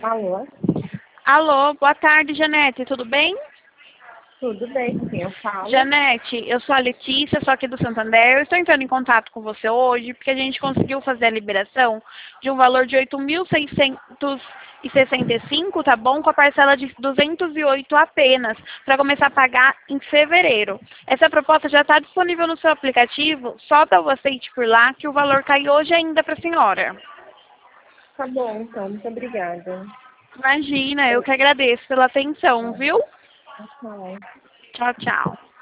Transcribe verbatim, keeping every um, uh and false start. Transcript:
Alô? Alô, boa tarde, Janete, tudo bem? Tudo bem, sim, eu falo. Janete, eu sou a Letícia, sou aqui do Santander. Eu estou entrando em contato com você hoje porque a gente conseguiu fazer a liberação de um valor de oito mil seiscentos e sessenta e cinco, tá bom? Com a parcela de duzentos e oito apenas, para começar a pagar em fevereiro. Essa proposta já está disponível no seu aplicativo, só para você ir por lá que o valor cai hoje ainda para a senhora. Tá bom, então, muito obrigada. Imagina, eu que agradeço pela atenção, viu? Tchau. Tchau, tchau.